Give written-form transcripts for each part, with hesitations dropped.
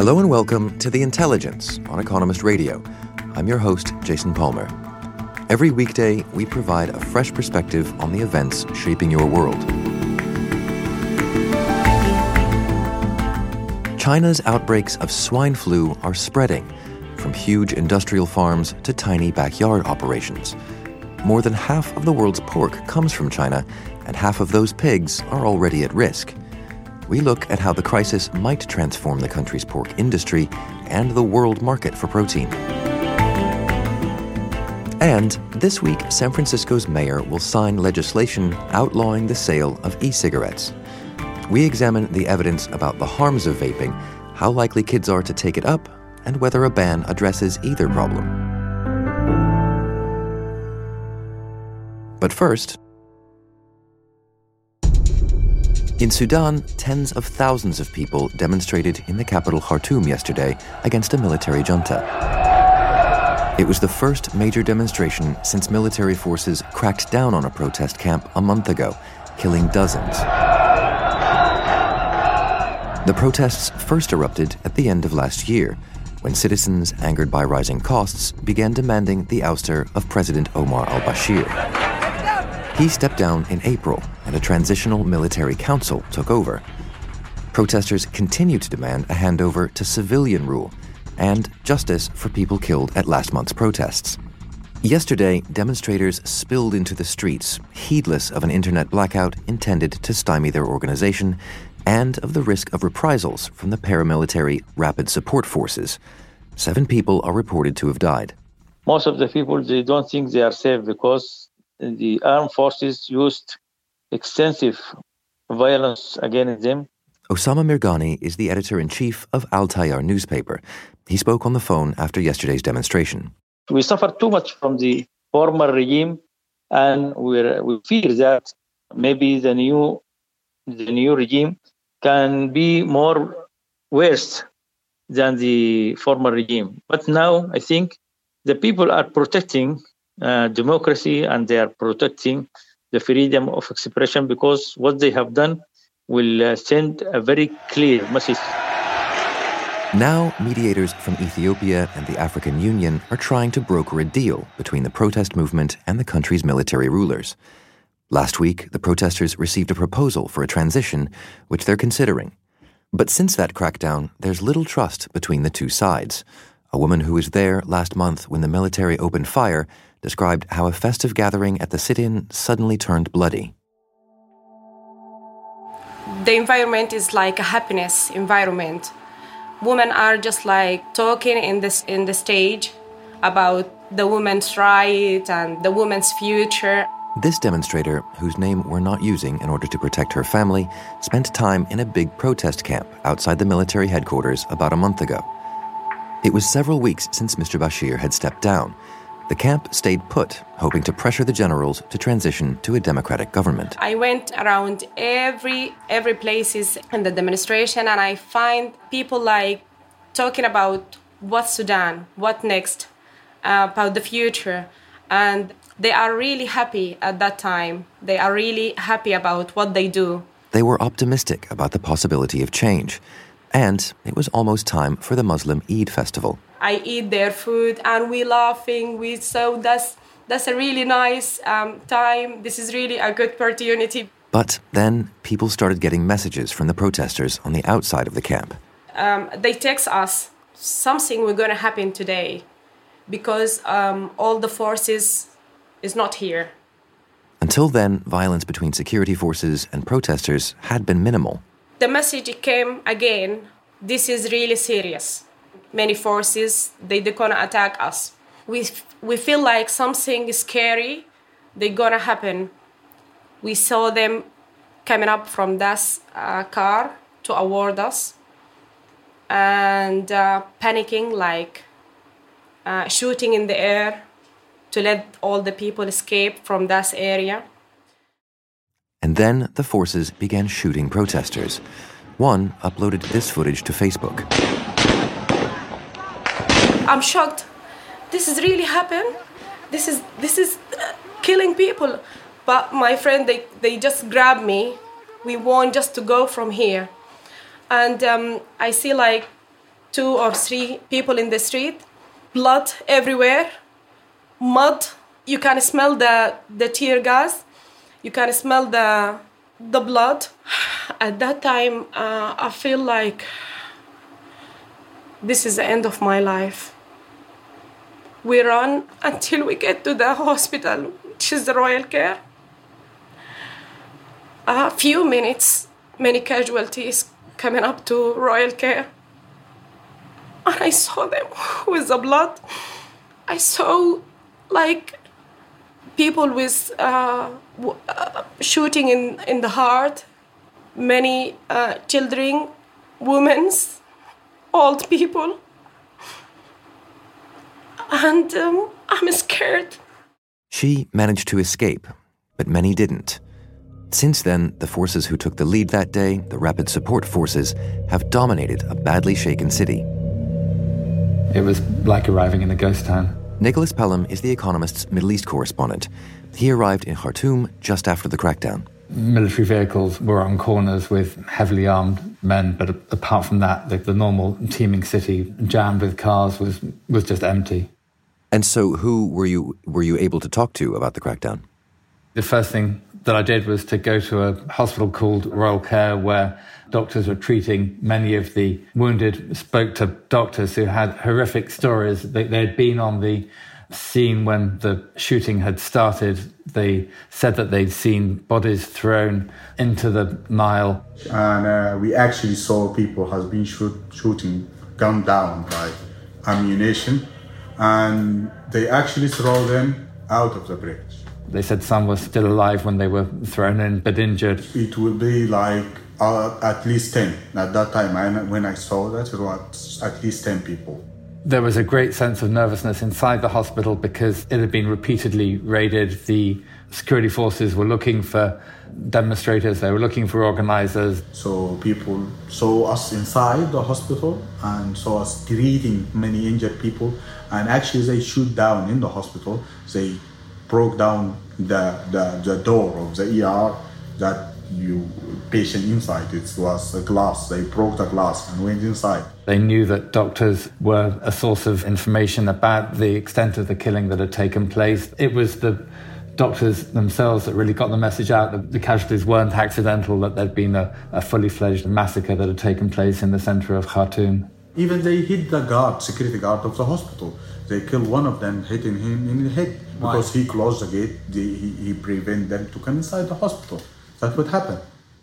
Hello and welcome to The Intelligence on Economist Radio. I'm your host, Jason Palmer. Every weekday, we provide a fresh perspective on the events shaping your world. China's outbreaks of swine flu are spreading, from huge industrial farms to tiny backyard operations. More than half of the world's pork comes from China, and half of those pigs are already at risk. We look at how the crisis might transform the country's pork industry and the world market for protein. And this week, San Francisco's mayor will sign legislation outlawing the sale of e-cigarettes. We examine the evidence about the harms of vaping, how likely kids are to take it up, and whether a ban addresses either problem. But first, in Sudan, tens of thousands of people demonstrated in the capital Khartoum yesterday against a military junta. It was the first major demonstration since military forces cracked down on a protest camp a month ago, killing dozens. The protests first erupted at the end of last year, when citizens, angered by rising costs, began demanding the ouster of President Omar al-Bashir. He stepped down in April, and a transitional military council took over. Protesters continue to demand a handover to civilian rule and justice for people killed at last month's protests. Yesterday, demonstrators spilled into the streets, heedless of an internet blackout intended to stymie their organization and of the risk of reprisals from the paramilitary Rapid Support Forces. 7 people are reported to have died. Most of the people, they don't think they are safe because the armed forces used extensive violence against them. Osama Mirghani is the editor-in-chief of Al Tayar newspaper. He spoke on the phone after yesterday's demonstration. We suffered too much from the former regime, and we fear that maybe the new regime can be more worse than the former regime. But now I think the people are protecting democracy, and they are protecting the freedom of expression, because what they have done will send a very clear message. Now, mediators from Ethiopia and the African Union are trying to broker a deal between the protest movement and the country's military rulers. Last week, the protesters received a proposal for a transition, which they're considering. But since that crackdown, there's little trust between the two sides. A woman who was there last month when the military opened fire described how a festive gathering at the sit-in suddenly turned bloody. The environment is like a happiness environment. Women are just like talking in the stage about the women's right and the women's future. This demonstrator, whose name we're not using in order to protect her family, spent time in a big protest camp outside the military headquarters about a month ago. It was several weeks since Mr. Bashir had stepped down. The camp stayed put, hoping to pressure the generals to transition to a democratic government. I went around every places in the demonstration, and I find people like talking about what Sudan, what next, about the future. And they are really happy at that time. They are really happy about what they do. They were optimistic about the possibility of change. And it was almost time for the Muslim Eid festival. I eat their food and we laughing. So that's a really nice time. This is really a good opportunity. But then people started getting messages from the protesters on the outside of the camp. They text us, something will going to happen today because all the forces is not here. Until then, violence between security forces and protesters had been minimal. The message came again, this is really serious. Many forces, they're gonna attack us. We feel like something scary, they're gonna happen. We saw them coming up from that car to award us and panicking, like shooting in the air to let all the people escape from that area. And then the forces began shooting protesters. One uploaded this footage to Facebook. I'm shocked. This is really happened. This is killing people. But my friend, they just grabbed me. We want just to go from here. And I see like 2 or 3 people in the street, blood everywhere, mud. You can smell the tear gas. You can smell the blood. At that time, I feel like this is the end of my life. We run until we get to the hospital, which is the Royal Care. A few minutes, many casualties coming up to Royal Care. And I saw them with the blood. I saw like people with shooting in the heart, many children, women, old people. And I'm scared. She managed to escape, but many didn't. Since then, the forces who took the lead that day, the Rapid Support Forces, have dominated a badly shaken city. It was like arriving in a ghost town. Nicholas Pelham is The Economist's Middle East correspondent. He arrived in Khartoum just after the crackdown. Military vehicles were on corners with heavily armed men, but apart from that, the normal teeming city jammed with cars was just empty. And so who were you able to talk to about the crackdown? The first thing that I did was to go to a hospital called Royal Care, where doctors were treating many of the wounded, spoke to doctors who had horrific stories. They had been on the scene when the shooting had started. They said that they'd seen bodies thrown into the Nile. And we actually saw people has been shooting, gunned down by ammunition, and they actually throw them out of the bridge. They said some were still alive when they were thrown in, but injured. It would be like at least 10. At that time, when I saw that, it was at least 10 people. There was a great sense of nervousness inside the hospital because it had been repeatedly raided. The security forces were looking for demonstrators, they were looking for organisers. So people saw us inside the hospital and saw us greeting many injured people, and actually they shoot down in the hospital. They broke down the door of the ER that patient inside. It was a glass. They broke the glass and went inside. They knew that doctors were a source of information about the extent of the killing that had taken place. It was the doctors themselves that really got the message out that the casualties weren't accidental, that there'd been a fully fledged massacre that had taken place in the centre of Khartoum. Even they hit the security guard of the hospital. They killed one of them, hitting him in the head. Why? Because he closed the gate, he prevented them to come inside the hospital. That would happen.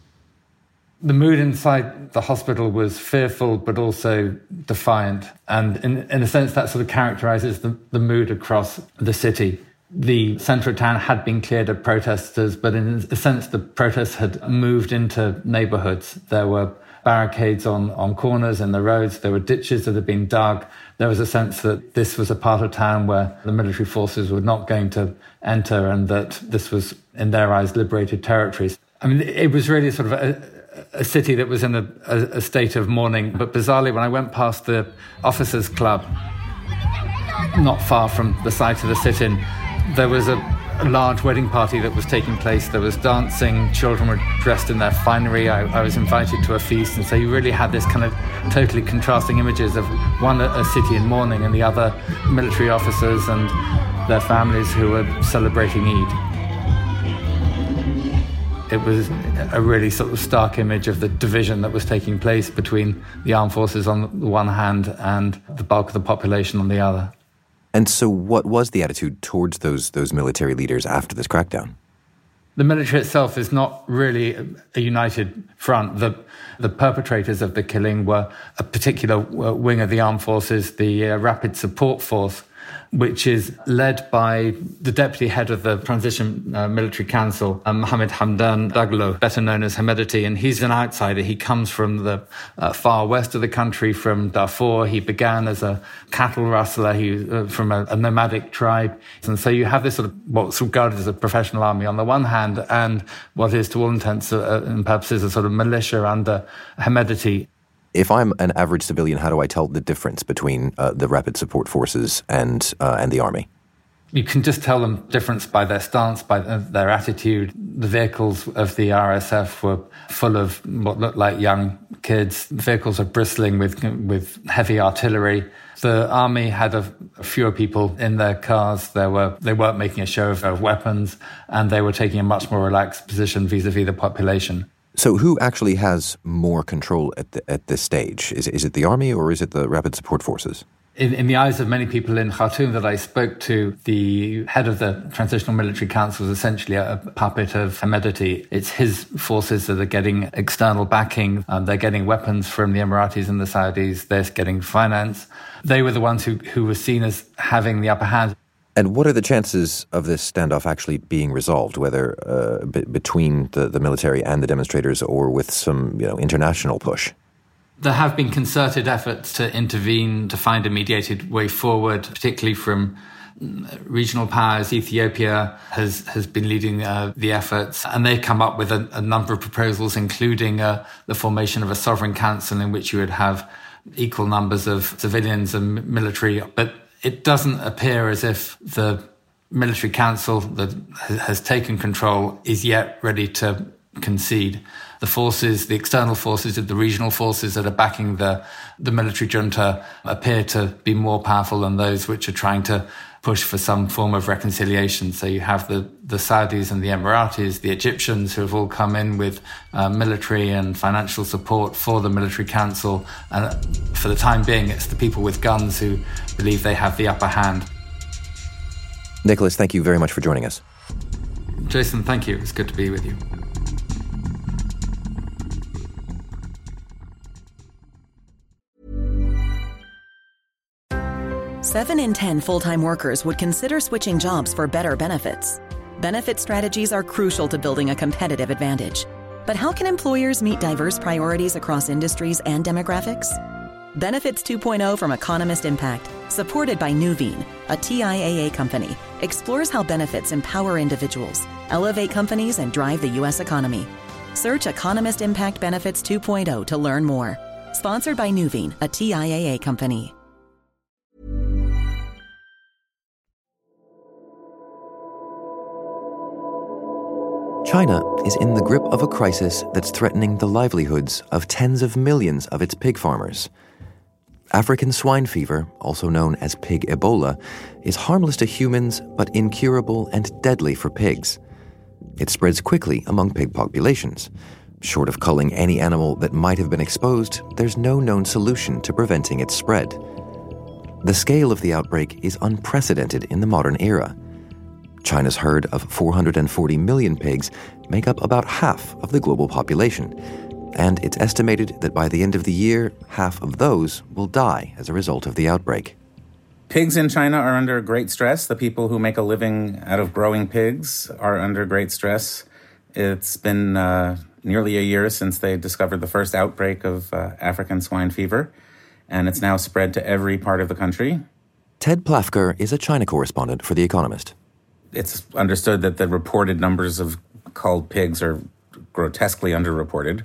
The mood inside the hospital was fearful, but also defiant. And in a sense, that sort of characterises the mood across the city. The centre of town had been cleared of protesters, but in a sense, the protests had moved into neighbourhoods. There were barricades on corners in the roads. There were ditches that had been dug. There was a sense that this was a part of town where the military forces were not going to enter, and that this was, in their eyes, liberated territories. I mean, it was really sort of a city that was in a state of mourning. But bizarrely, when I went past the Officers' Club, not far from the site of the sit-in, there was a large wedding party that was taking place. There was dancing, children were dressed in their finery. I was invited to a feast, and so you really had this kind of totally contrasting images of one, a city in mourning, and the other, military officers and their families who were celebrating Eid. It was a really sort of stark image of the division that was taking place between the armed forces on the one hand and the bulk of the population on the other. And so what was the attitude towards those military leaders after this crackdown? The military itself is not really a united front. The perpetrators of the killing were a particular wing of the armed forces, the Rapid Support Force, which is led by the deputy head of the Transition Military Council, Mohammed Hamdan Daglo, better known as Hemedti, and he's an outsider. He comes from the far west of the country, from Darfur. He began as a cattle rustler from a nomadic tribe. And so you have this sort of what's regarded as a professional army on the one hand, and what is to all intents and purposes a sort of militia under Hemedti. If I'm an average civilian, how do I tell the difference between the Rapid Support Forces and the army? You can just tell the difference by their stance, by their attitude. The vehicles of the RSF were full of what looked like young kids. Vehicles are bristling with heavy artillery. The army had fewer people in their cars. They weren't making a show of weapons, and they were taking a much more relaxed position vis-a-vis the population. So who actually has more control at this stage? Is it the army or is it the Rapid Support Forces? In the eyes of many people in Khartoum that I spoke to, the head of the Transitional Military Council is essentially a puppet of Hemedti. It's his forces that are getting external backing. They're getting weapons from the Emiratis and the Saudis. They're getting finance. They were the ones who were seen as having the upper hand. And what are the chances of this standoff actually being resolved, whether between the military and the demonstrators or with some international push? There have been concerted efforts to intervene, to find a mediated way forward, particularly from regional powers. Ethiopia has been leading the efforts, and they've come up with a number of proposals, including the formation of a sovereign council in which you would have equal numbers of civilians and military. But it doesn't appear as if the military council that has taken control is yet ready to concede. The forces, the external forces, the regional forces that are backing the military junta appear to be more powerful than those which are trying to push for some form of reconciliation. So you have the Saudis and the Emiratis, the Egyptians, who have all come in with military and financial support for the military council. And for the time being, it's the people with guns who believe they have the upper hand. Nicholas, thank you very much for joining us. Jason, thank you. It's good to be with you. Seven in 10 full-time workers would consider switching jobs for better benefits. Benefit strategies are crucial to building a competitive advantage. But how can employers meet diverse priorities across industries and demographics? Benefits 2.0 from Economist Impact, supported by Nuveen, a TIAA company, explores how benefits empower individuals, elevate companies, and drive the U.S. economy. Search Economist Impact Benefits 2.0 to learn more. Sponsored by Nuveen, a TIAA company. China is in the grip of a crisis that's threatening the livelihoods of tens of millions of its pig farmers. African swine fever, also known as pig Ebola, is harmless to humans but incurable and deadly for pigs. It spreads quickly among pig populations. Short of culling any animal that might have been exposed, there's no known solution to preventing its spread. The scale of the outbreak is unprecedented in the modern era. China's herd of 440 million pigs make up about half of the global population, and it's estimated that by the end of the year, half of those will die as a result of the outbreak. Pigs in China are under great stress. The people who make a living out of growing pigs are under great stress. It's been nearly a year since they discovered the first outbreak of African swine fever, and it's now spread to every part of the country. Ted Plafker is a China correspondent for The Economist. It's understood that the reported numbers of culled pigs are grotesquely underreported,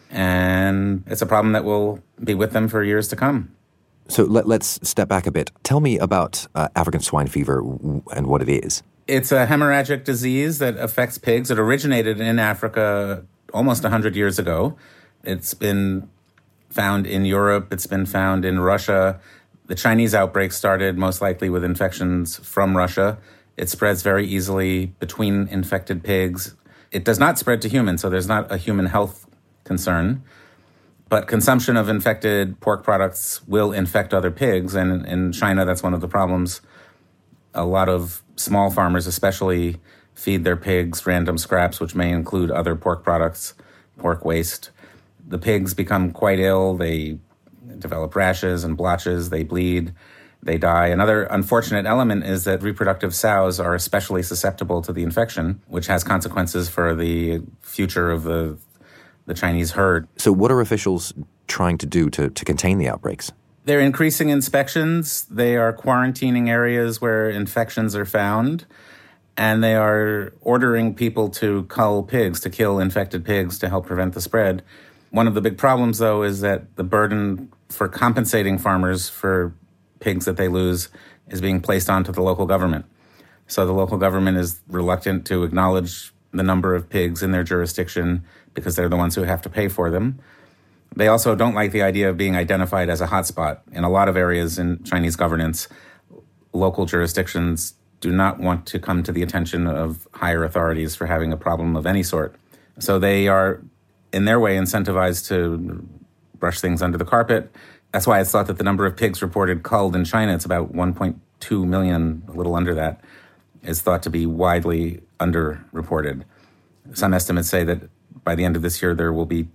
and it's a problem that will be with them for years to come. So let's step back a bit. Tell me about African swine fever and what it is. It's a hemorrhagic disease that affects pigs. It originated in Africa almost 100 years ago. It's been found in Europe. It's been found in Russia. The Chinese outbreak started most likely with infections from Russia. It spreads very easily between infected pigs. It does not spread to humans, so there's not a human health concern. But consumption of infected pork products will infect other pigs, and in China, that's one of the problems. A lot of small farmers especially feed their pigs random scraps, which may include other pork products, pork waste. The pigs become quite ill. They develop rashes and blotches. They bleed. They die. Another unfortunate element is that reproductive sows are especially susceptible to the infection, which has consequences for the future of the Chinese herd. So what are officials trying to do to contain the outbreaks? They're increasing inspections. They are quarantining areas where infections are found. And they are ordering people to cull pigs, to kill infected pigs to help prevent the spread. One of the big problems, though, is that the burden for compensating farmers for pigs that they lose is being placed onto the local government. So the local government is reluctant to acknowledge the number of pigs in their jurisdiction because they're the ones who have to pay for them. They also don't like the idea of being identified as a hotspot. In a lot of areas in Chinese governance, local jurisdictions do not want to come to the attention of higher authorities for having a problem of any sort. So they are, in their way, incentivized to brush things under the carpet. That's why it's thought that the number of pigs reported culled in China, it's about 1.2 million, a little under that, is thought to be widely underreported. Some estimates say that by the end of this year, there will be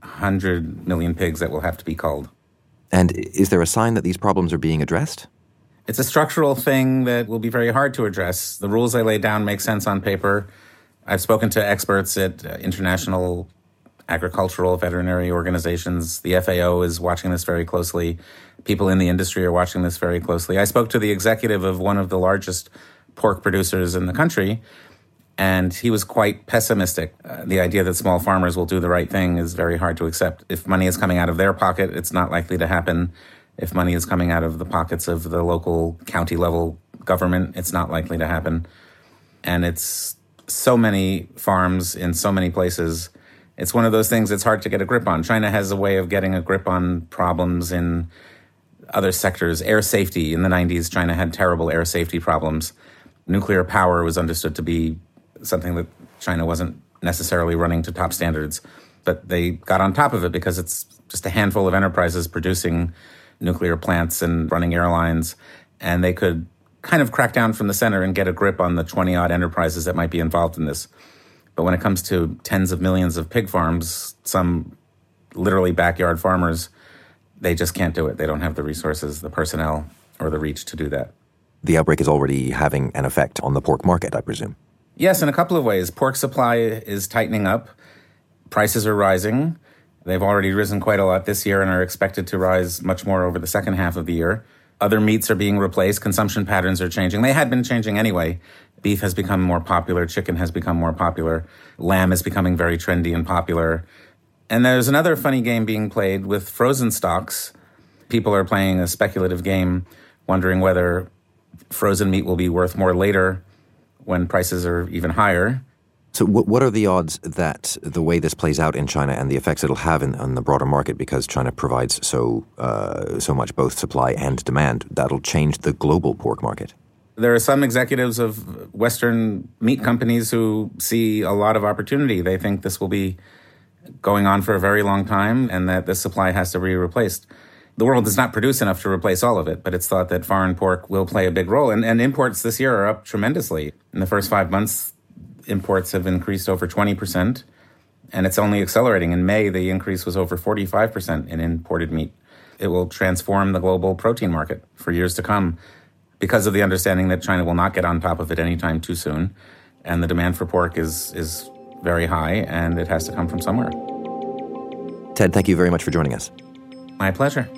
200 million pigs that will have to be culled. And is there a sign that these problems are being addressed? It's a structural thing that will be very hard to address. The rules I laid down make sense on paper. I've spoken to experts at international agricultural veterinary organizations. The FAO is watching this very closely. People in the industry are watching this very closely. I spoke to the executive of one of the largest pork producers in the country, and he was quite pessimistic. The idea that small farmers will do the right thing is very hard to accept. If money is coming out of their pocket, it's not likely to happen. If money is coming out of the pockets of the local county-level government, it's not likely to happen. And it's so many farms in so many places. It's one of those things that's hard to get a grip on. China has a way of getting a grip on problems in other sectors. Air safety. In the 90s, China had terrible air safety problems. Nuclear power was understood to be something that China wasn't necessarily running to top standards. But they got on top of it because it's just a handful of enterprises producing nuclear plants and running airlines, and they could kind of crack down from the center and get a grip on the 20-odd enterprises that might be involved in this. But when it comes to tens of millions of pig farms, some literally backyard farmers, they just can't do it. They don't have the resources, the personnel, or the reach to do that. The outbreak is already having an effect on the pork market, I presume. Yes, in a couple of ways. Pork supply is tightening up. Prices are rising. They've already risen quite a lot this year and are expected to rise much more over the second half of the year. Other meats are being replaced. Consumption patterns are changing. They had been changing anyway. Beef has become more popular. Chicken has become more popular. Lamb is becoming very trendy and popular. And there's another funny game being played with frozen stocks. People are playing a speculative game, wondering whether frozen meat will be worth more later when prices are even higher. So what are the odds that the way this plays out in China and the effects it'll have on the broader market, because China provides so much both supply and demand, that'll change the global pork market? There are some executives of Western meat companies who see a lot of opportunity. They think this will be going on for a very long time and that this supply has to be replaced. The world does not produce enough to replace all of it, but it's thought that foreign pork will play a big role. And imports this year are up tremendously. In the first 5 months, imports have increased over 20%, and it's only accelerating. In May, the increase was over 45% in imported meat. It will transform the global protein market for years to come because of the understanding that China will not get on top of it anytime too soon. And the demand for pork is very high, and it has to come from somewhere. Ted, thank you very much for joining us. My pleasure.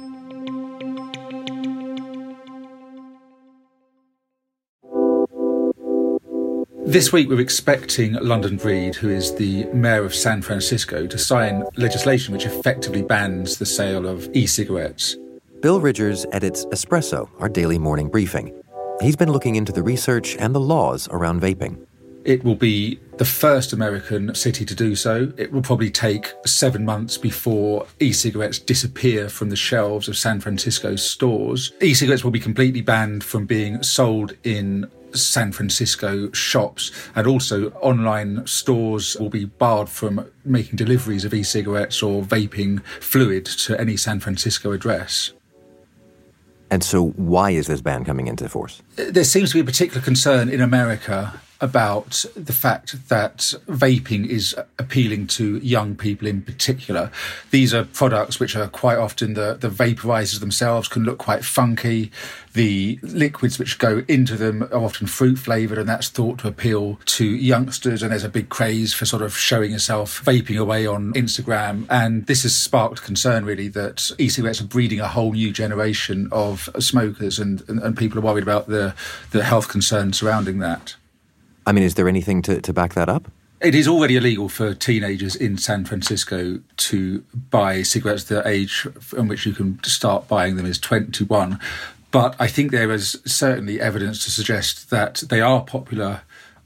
This week, we're expecting London Breed, who is the mayor of San Francisco, to sign legislation which effectively bans the sale of e-cigarettes. Bill Ridgers edits Espresso, our daily morning briefing. He's been looking into the research and the laws around vaping. It will be the first American city to do so. It will probably take 7 months before e-cigarettes disappear from the shelves of San Francisco stores. E-cigarettes will be completely banned from being sold in San Francisco shops, and also online stores will be barred from making deliveries of e-cigarettes or vaping fluid to any San Francisco address. And so why is this ban coming into force? There seems to be a particular concern in America about the fact that vaping is appealing to young people in particular. These are products which are quite often, the vaporizers themselves can look quite funky. The liquids which go into them are often fruit flavoured, and that's thought to appeal to youngsters. And there's a big craze for sort of showing yourself vaping away on Instagram. And this has sparked concern, really, that e-cigarettes are breeding a whole new generation of smokers, and people are worried about the health concerns surrounding that. I mean, is there anything to back that up? It is already illegal for teenagers in San Francisco to buy cigarettes. The age from which you can start buying them is 21. But I think there is certainly evidence to suggest that they are popular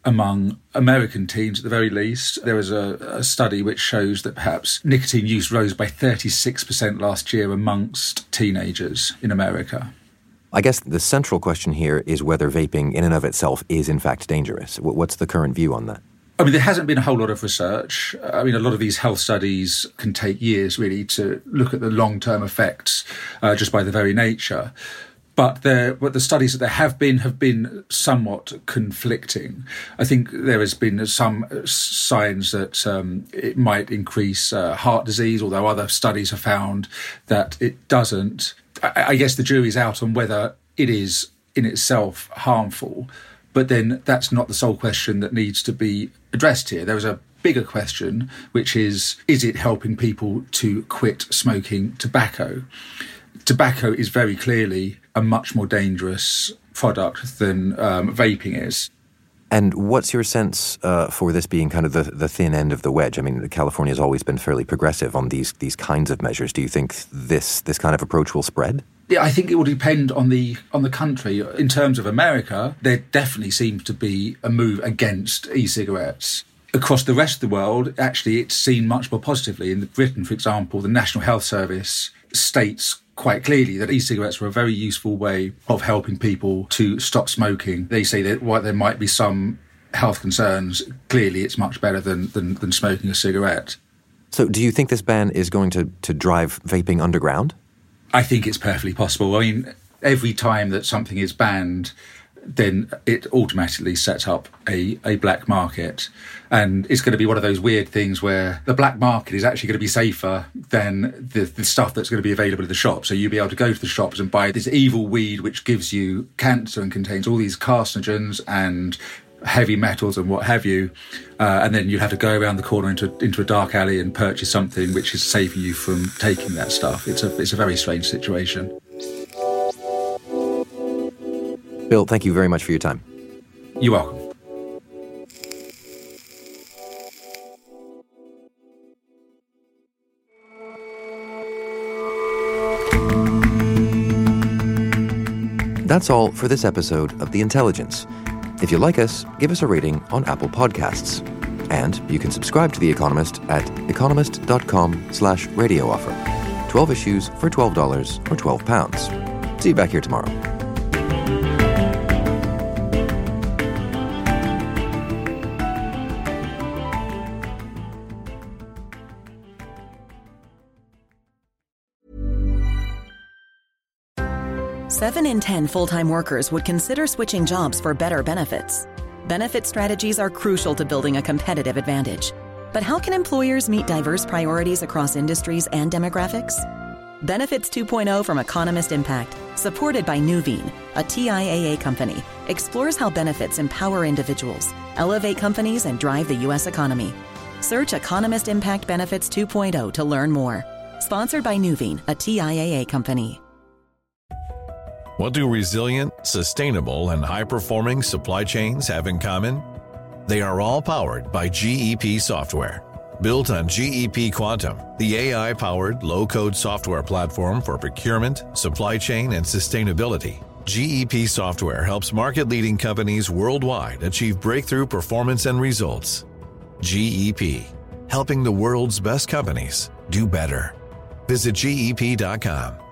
among American teens at the very least. There was a study which shows that perhaps nicotine use rose by 36% last year amongst teenagers in America. I guess the central question here is whether vaping in and of itself is in fact dangerous. What's the current view on that? I mean, there hasn't been a whole lot of research. I mean, a lot of these health studies can take years really to look at the long-term effects just by the very nature. But the studies that there have been somewhat conflicting. I think there has been some signs that it might increase heart disease, although other studies have found that it doesn't. I guess the jury's out on whether it is in itself harmful, but then that's not the sole question that needs to be addressed here. There is a bigger question, which is it helping people to quit smoking tobacco? Tobacco is very clearly a much more dangerous product than vaping is. And what's your sense for this being kind of the thin end of the wedge? I mean, California has always been fairly progressive on these kinds of measures. Do you think this kind of approach will spread? Yeah, I think it will depend on the country. In terms of America, there definitely seems to be a move against e-cigarettes. Across the rest of the world, actually, it's seen much more positively. In Britain, for example, the National Health Service states quite clearly that e-cigarettes are a very useful way of helping people to stop smoking. They say that while there might be some health concerns, clearly it's much better than smoking a cigarette. So do you think this ban is going to drive vaping underground? I think it's perfectly possible. I mean, every time that something is banned, then it automatically sets up a black market. And it's going to be one of those weird things where the black market is actually going to be safer than the stuff that's going to be available in the shop. So you'll be able to go to the shops and buy this evil weed which gives you cancer and contains all these carcinogens and heavy metals and what have you. And then you'll have to go around the corner into a dark alley and purchase something which is saving you from taking that stuff. It's a very strange situation. Bill, thank you very much for your time. You're welcome. That's all for this episode of The Intelligence. If you like us, give us a rating on Apple Podcasts. And you can subscribe to The Economist at economist.com/radio offer. 12 issues for $12 or £12. See you back here tomorrow. Seven in 10 full-time workers would consider switching jobs for better benefits. Benefit strategies are crucial to building a competitive advantage. But how can employers meet diverse priorities across industries and demographics? Benefits 2.0 from Economist Impact, supported by Nuveen, a TIAA company, explores how benefits empower individuals, elevate companies, and drive the U.S. economy. Search Economist Impact Benefits 2.0 to learn more. Sponsored by Nuveen, a TIAA company. What do resilient, sustainable, and high-performing supply chains have in common? They are all powered by GEP software. Built on GEP Quantum, the AI-powered low-code software platform for procurement, supply chain, and sustainability, GEP software helps market-leading companies worldwide achieve breakthrough performance and results. GEP, helping the world's best companies do better. Visit GEP.com.